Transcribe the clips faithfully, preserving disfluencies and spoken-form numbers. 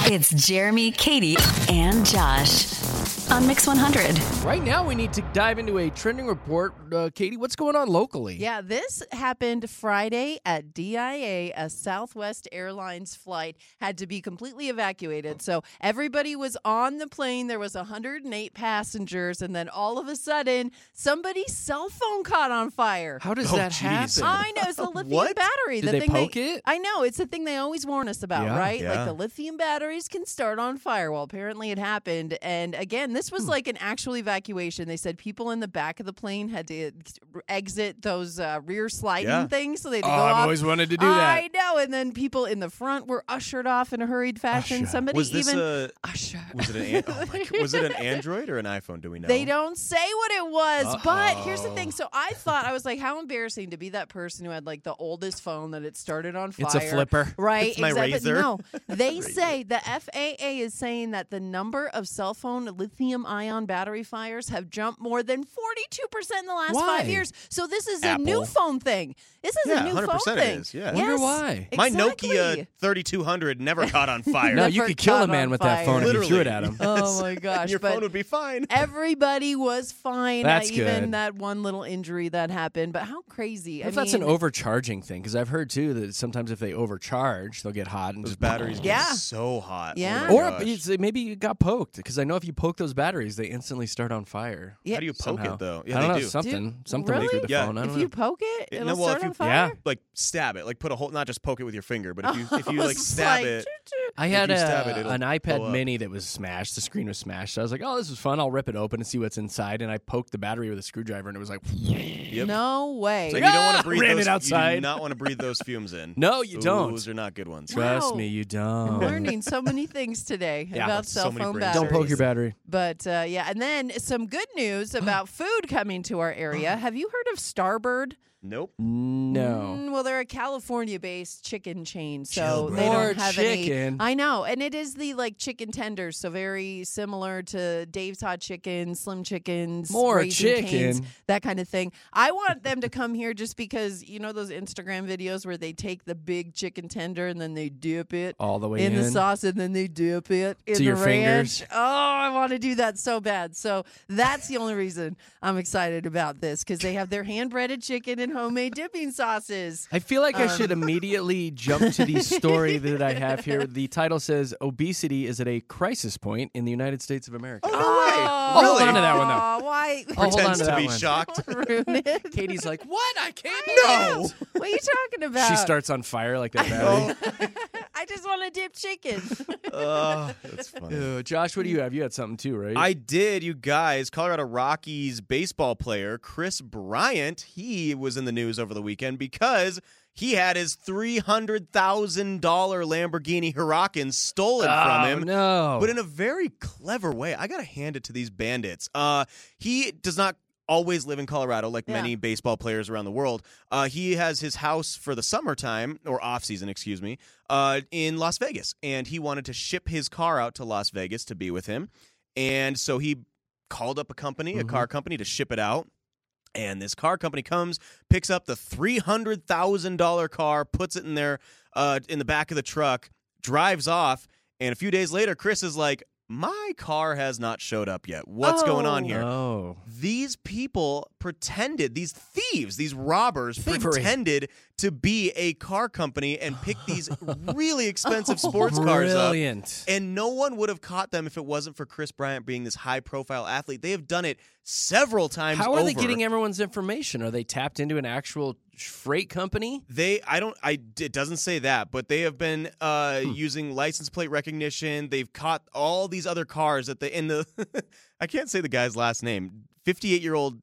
It's Jeremy, Katie, and Josh on Mix one hundred. Right now, we need to dive into a trending report. Uh, Katie, what's going on locally? Yeah, this happened Friday at D I A. A Southwest Airlines flight had to be completely evacuated. So everybody was on the plane. There was one hundred eight passengers, and then all of a sudden, somebody's cell phone caught on fire. How does Oh, that geez. happen? I know, it's the lithium What? battery. Did the they thing poke it? I know, it's the thing they always warn us about, Yeah. right? Yeah. Like the lithium batteries can start on fire. Well, apparently it happened. And again, this was Hmm. like an actual evacuation. They said people in the back of the plane had to exit those uh, rear sliding Yeah. things, so they had to Oh, go I've off. always wanted to do that. I know. And then people in the front were ushered off in a hurried fashion. Usher. Somebody Was this even a usher. was it an an- oh my God, was it an Android or an iPhone? Do we know? They don't say what it was, but here's the Uh-oh. thing. So I thought, I was like, how embarrassing to be that person who had like the oldest phone that it started on fire. It's a flipper. Right, It's my exactly. razor. No, they say the F A A is saying that the number of cell phone lithium ion battery fires have jumped more than forty-two percent in the last Why? five years. So this is a Apple. new phone thing. This is Yeah, a new phone one hundred percent it thing. is, yeah. Wonder Yes, why. My exactly. Nokia thirty-two hundred never caught on fire. No, you Never could kill a caught man on with that phone fire. if you threw it Literally. at him. Oh my gosh! Your but phone would be fine. everybody was fine. That's uh, even good. that one little injury that happened. But how crazy! If I that's mean, an overcharging thing, because I've heard too that sometimes if they overcharge, they'll get hot and Those just batteries Yeah. get so hot. Yeah. Oh my Or gosh. it's- maybe you got poked, because I know if you poke those batteries, they instantly start on fire. Yeah. How do you poke somehow. it though? I Yeah, don't they know, do. something, Dude, something really? through the Yeah. phone. I don't If know. you poke it, Yeah, it'll no, well, start if you- on fire. Yeah. Like stab it, like put a whole, not just poke it with your finger, but if you if you I like was stab like, it, choo, choo. I If had you a, stab it, it'll an blow iPad up. mini that was smashed. The screen was smashed. So I was like, oh, this is fun. I'll rip it open and see what's inside. And I poked the battery with a screwdriver, and it was like, yep. No way. So you don't want Ah! to breathe Ran those. it outside. You do not want to breathe those fumes in. no, you don't. Those are not good ones. Trust Wow. me, you I'm don't. learning so many things today Yeah. about So cell many phone brain batteries. Don't poke your battery. But uh, yeah, and then some good news about food coming to our area. Have you heard of Starbird? Nope. No. Mm, well, they're a California-based chicken chain, so Chillbird. they More don't have chicken. any. I know, and it is the like chicken tenders, so very similar to Dave's Hot Chicken, Slim Chickens, More Raising Cane's, chicken. that kind of thing. I want them to come here just because you know those Instagram videos where they take the big chicken tender and then they dip it All the way in in. the sauce and then they dip it in To the your ranch. fingers. Oh, I want to do that so bad. So that's the only reason I'm excited about this because they have their hand breaded chicken and homemade dipping sauces. I feel like I Um, should immediately jump to the story that I have here. The title says, obesity is at a crisis point in the United States of America. Oh no way! Oh, hold on to that one, though. aw, Why? I'll hold on Pretends to to that be one. shocked. Ruin it. Katie's like, what? I can't No. What are you talking about? She starts on fire like that battery. I just want to dip chicken. Oh, that's funny. Uh, Josh, what do you have? You had something too, right? I did, you guys. Colorado Rockies baseball player Chris Bryant, he was in the news over the weekend because he had his three hundred thousand dollars Lamborghini Huracan stolen oh, from him. no. But in a very clever way. I got to hand it to these bandits. Uh, he does not always live in Colorado like Yeah. many baseball players around the world. Uh, he has his house for the summertime, or off-season, excuse me, uh, in Las Vegas. And he wanted to ship his car out to Las Vegas to be with him. And so he called up a company, Mhm. a car company, to ship it out. And this car company comes, picks up the three hundred thousand dollars car, puts it in there uh, in the back of the truck, drives off. And a few days later, Chris is like, my car has not showed up yet. What's going on Oh. here? Oh. These people pretended, these thieves, these robbers Thievery. pretended to be a car company and pick these really expensive sports cars up. Brilliant. And no one would have caught them if it wasn't for Chris Bryant being this high-profile athlete. They have done it several times How are over. they getting everyone's information? Are they tapped into an actual freight company? They, I don't, I, it doesn't say that, but they have been uh, Hmm. using license plate recognition. They've caught all these other cars that they, in the, I can't say the guy's last name, fifty-eight-year-old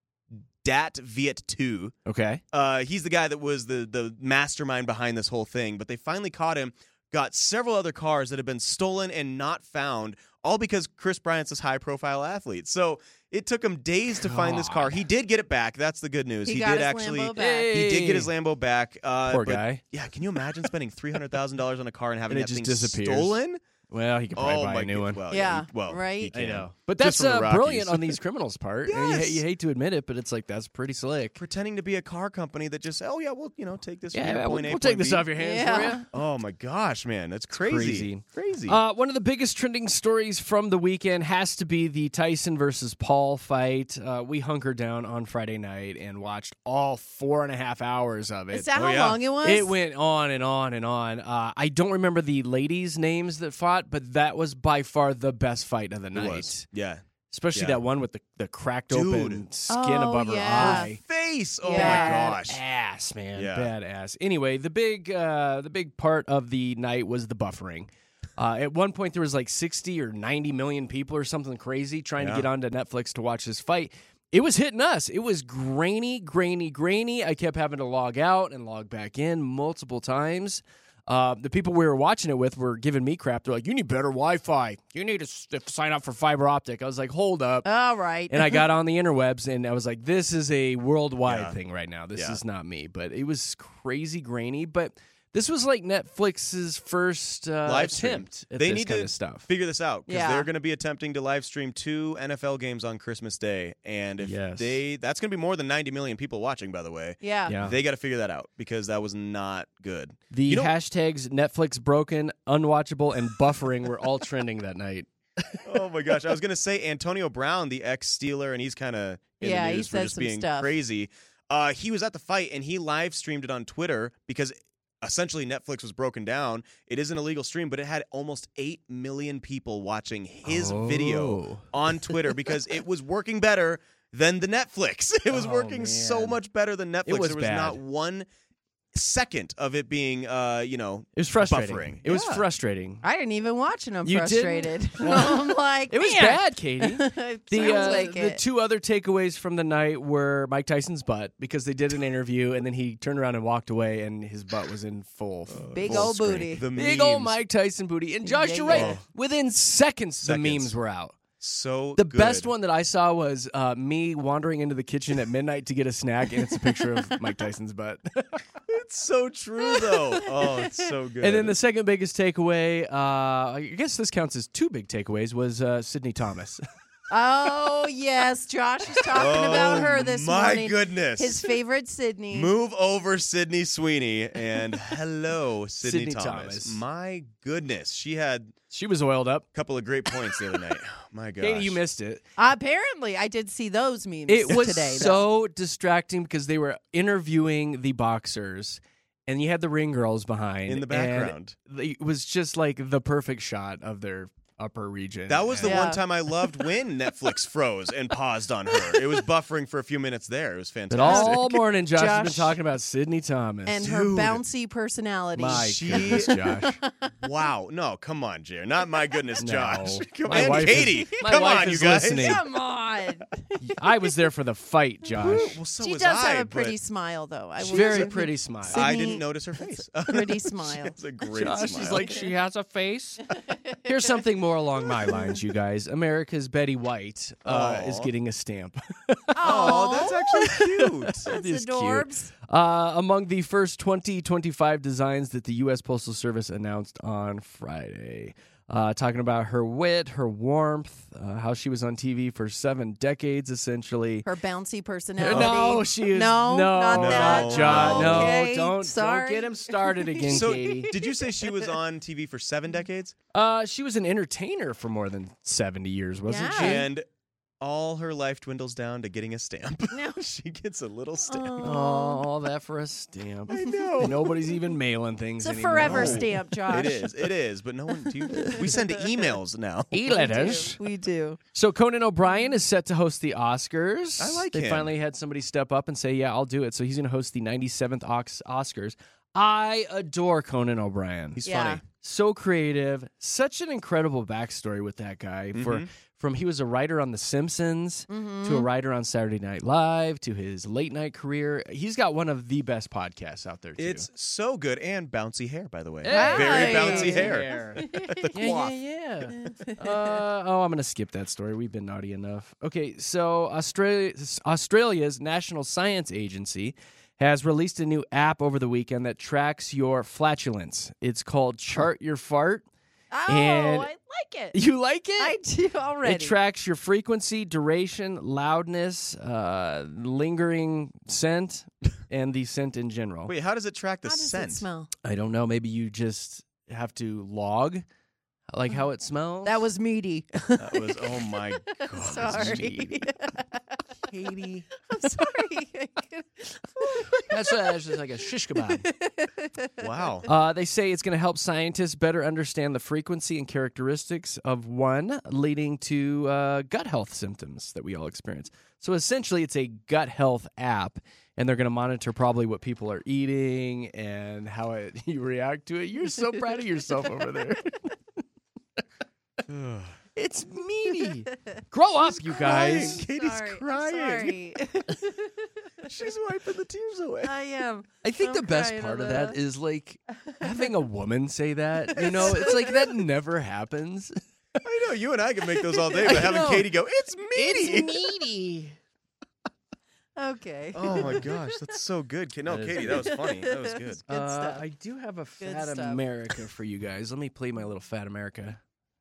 Dat Viet two. Okay. Uh, he's the guy that was the the mastermind behind this whole thing, but they finally caught him. Got several other cars that have been stolen and not found, all because Chris Bryant's this high-profile athlete. So it took him days to find this car. God. He did get it back. That's the good news. He He, got did his actually. Lambo back. He did get his Hey. Lambo back. Uh, Poor but, guy. Yeah, can you imagine spending three hundred thousand dollars on a car and having And it that just thing disappears. stolen? Well, he could probably Oh buy my a new God. one. Well, Yeah, he- well, right? he I can. know. But Just that's from the uh, brilliant Rockies. on these criminals' part. And you, Yes. you hate to admit it, but it's like, that's pretty slick. Pretending to be a car company that just, oh yeah, we'll you know take this. from Yeah, your we'll, point A, we'll take point this B. off your hands Yeah. for you. Oh my gosh, man, that's crazy. Crazy. Crazy. crazy. Uh, one of the biggest trending stories from the weekend has to be the Tyson versus Paul fight. Uh, we hunkered down on Friday night and watched all four and a half hours of it. Is that Oh, how yeah. long it was? It went on and on and on. Uh, I don't remember the ladies' names that fought, but that was by far the best fight of the It night. was. Yeah. Especially Yeah. that one with the, the cracked Dude. open skin Oh, above her yeah. eye. Face. Oh Yeah. my gosh. Ass, man. Yeah. Badass. Anyway, the big uh, the big part of the night was the buffering. Uh, at one point, there was like sixty or ninety million people or something crazy trying Yeah. to get onto Netflix to watch this fight. It was hitting us. It was grainy, grainy, grainy. I kept having to log out and log back in multiple times. Uh, the people we were watching it with were giving me crap. They're like, you need better Wi-Fi. You need to s- sign up for fiber optic. I was like, hold up. All right. And I got on the interwebs and I was like, this is a worldwide Yeah. thing right now. This Yeah. is not me. But it was crazy grainy. But this was like Netflix's first uh, Live stream. attempt at They this need kind to of stuff. figure this out because Yeah. they're going to be attempting to live stream two N F L games on Christmas Day, and if Yes. they that's going to be more than ninety million people watching. By the way, yeah. Yeah. they got to figure that out because that was not good. The You know- hashtags Netflix broken, unwatchable, and buffering were all trending that night. Oh my gosh, I was going to say Antonio Brown, the ex Steeler, and he's kind of in Yeah, the he news for said just some being stuff. crazy. Uh, he was at the fight and he live streamed it on Twitter because. Essentially, Netflix was broken down. It is an illegal stream, but it had almost eight million people watching his video Oh. on Twitter because it was working better than the Netflix. It was Oh, working so man. much better than Netflix. was there was bad. not one second of it being, uh, you know, It was frustrating. buffering. It was Yeah. frustrating. I didn't even watch it. I'm You frustrated. didn't? I'm like, It was man. bad, Katie. It The sounds uh, like the it. two other takeaways from the night were Mike Tyson's butt because they did an interview and then he turned around and walked away and his butt was in full, Big full old screen. booty. The Big memes, old Mike Tyson booty. And Josh, Yeah, you're right. yeah. Within seconds, Seconds. the memes were out. so The good. best one that I saw was uh, me wandering into the kitchen at midnight to get a snack, and it's a picture of Mike Tyson's butt. It's so true, though. Oh, it's so good. And then the second biggest takeaway, uh, I guess this counts as two big takeaways, was uh, Sydney Thomas. Oh yes, Josh was talking about her this Oh, my morning. goodness. His favorite Sydney. Move over, Sydney Sweeney, and hello, Sydney, Sydney Thomas. Thomas. My goodness, she had She was oiled up. a couple of great points the other night. My gosh, Katie, you missed it. Apparently, I did see those memes It was today. though. so distracting because they were interviewing the boxers, and you had the ring girls behind in the and background. It was just like the perfect shot of their upper region. That was the Yeah. one time I loved when Netflix froze and paused on her. It was buffering for a few minutes there. It was But fantastic. all morning, Josh, has been Josh- talking about Sydney Thomas. and her Dude. bouncy personality. My She- goodness, Josh. Wow. No, come on, Jared. Not my goodness, No. Josh. Come My on, wife is- Katie. my come wife on, you is guys. listening. Come on. I was there for the fight, Josh. Well, so she was does I, have a but pretty smile, though. I will Very give pretty you- smile. I Sydney- didn't notice her face. Pretty she smile. has a great Josh smile. is like, she has a face. Here's something more along my lines, you guys. America's Betty White uh, Aw. is getting a stamp. oh, that's actually cute. That's is cute. adorbs. Uh, among the first twenty twenty-five designs that the U S Postal Service announced on Friday. Uh, talking about her wit, her warmth, uh, how she was on T V for seven decades, essentially. Her bouncy personality. No, she is No, no, not No. that. John, no, Okay, don't, sorry. don't get him started again, So, Katie. did you say she was on T V for seven decades? Uh, she was an entertainer for more than seventy years, wasn't Yeah. she? And all her life dwindles down to getting a stamp. No. She gets a little stamp. Oh. Oh, all that for a stamp. I know. Nobody's even mailing things It's a anymore. forever No. stamp, Josh. It is. It is. But no one. Do you, we send emails now. E-letters. We do. So Conan O'Brien is set to host the Oscars. I like They him. finally had somebody step up and say, yeah, I'll do it. So he's going to host the ninety-seventh Ox- Oscars. I adore Conan O'Brien. He's Yeah. funny. So creative. Such an incredible backstory with that guy. For Mhm. From he was a writer on The Simpsons Mm-hmm. to a writer on Saturday Night Live to his late night career. He's got one of the best podcasts out there, too. It's so good and bouncy hair, by the way. Hey! Very bouncy Hey! hair. the Yeah, quaff. yeah, yeah. uh, oh, I'm going to skip that story. We've been naughty enough. Okay, so Australia, Australia's National Science Agency has released a new app over the weekend that tracks your flatulence. It's called Chart Your Fart. Oh, And- I like it. You like it? I do already. It tracks your frequency, duration, loudness, uh, lingering scent, and the scent in general. Wait, how does it track the How does scent? it smell? I don't know. Maybe you just have to log like how it smells. That was meaty. That was, oh my God. Sorry. Katie. I'm sorry. That's, uh, that's just like a shish kebab. Wow. Uh, they say it's going to help scientists better understand the frequency and characteristics of one leading to uh, gut health symptoms that we all experience. So essentially, it's a gut health app, and they're going to monitor probably what people are eating and how it, you react to it. You're so proud of yourself over there. It's meaty. Grow up, you guys. Katie's Sorry. crying. Sorry. She's wiping the tears away. I am. I think I'm the best crying part over of that that. is like having a woman say that. You know, it's like that never happens. I know, you and I can make those all day, I but having know. Katie go, it's meaty. meaty. Okay. Oh my gosh, that's so good. Ka- No, That is Katie, good. that was funny. That was good. Good Uh, stuff. I do have a Good Fat stuff. America for you guys. Let me play my little Fat America.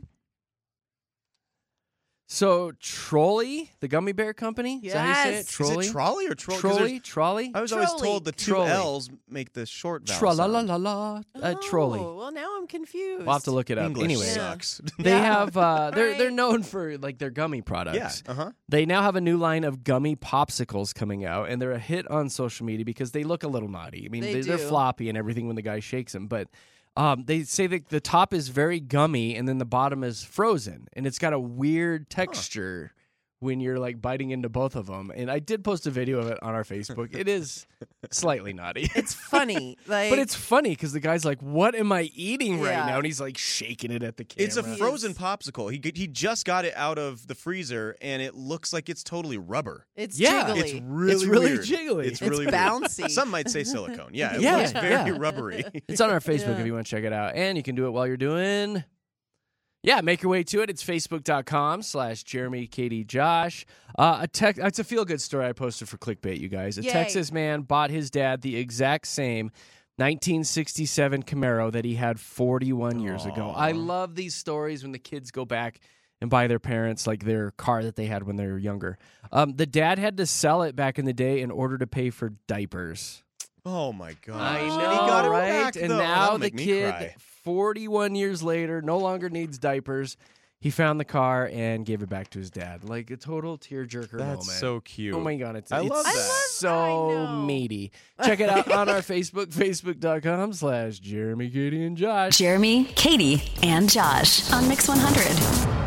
So, Trolley, the gummy bear company? Is that how you say it? Yes. Trolley? Is it trolley or troll? 'cause Trolley? there's- Trolley? I was always Trolley. told the two Trolley. L's make the short vowel Tra la la sound. la la. Uh, Trolley. Oh, well, now I'm confused. We'll have to look it up. English Anyway, sucks. they Yeah. have, uh, they're, they're Right. known for like their gummy products. Yeah. Uh-huh. They now have a new line of gummy popsicles coming out, and they're a hit on social media because they look a little naughty. I mean, They they they're do. floppy and everything when the guy shakes them, but um, they say that the top is very gummy and then the bottom is frozen, and it's got a weird texture when you're like biting into both of them. And I did post a video of it on our Facebook. It is slightly naughty. It's funny. Like, But it's funny because the guy's like, "What am I eating right Yeah. now?" And he's like shaking it at the camera. It's a Yes. frozen popsicle. He he just got it out of the freezer, and it looks like it's totally rubber. it's Yeah. jiggly. It's really, It's really weird. jiggly. It's It's really weird. bouncy. Some might say silicone. Yeah, it Yeah, looks very yeah. rubbery. It's on our Facebook Yeah. if you want to check it out. And you can do it while you're doing... Yeah, make your way to it. It's facebook.com slash Jeremy, Katie, Josh. Uh, a tech, it's a feel-good story I posted for Clickbait, you guys. A Yay. Texas man bought his dad the exact same nineteen sixty-seven Camaro that he had forty-one years ago. I love these stories when the kids go back and buy their parents like their car that they had when they were younger. Um, the dad had to sell it back in the day in order to pay for diapers. Oh my god! I And know, he got it right? back, and though. now That'll the make me kid, cry. forty-one years later, no longer needs diapers. He found the car and gave it back to his dad. Like a total tearjerker moment. That's so cute. Oh my god, it's, I it's love that. I love- so I know. meaty. Check it out on our Facebook, facebook.com slash Jeremy, Katie, and Josh. Jeremy, Katie, and Josh on Mix one hundred.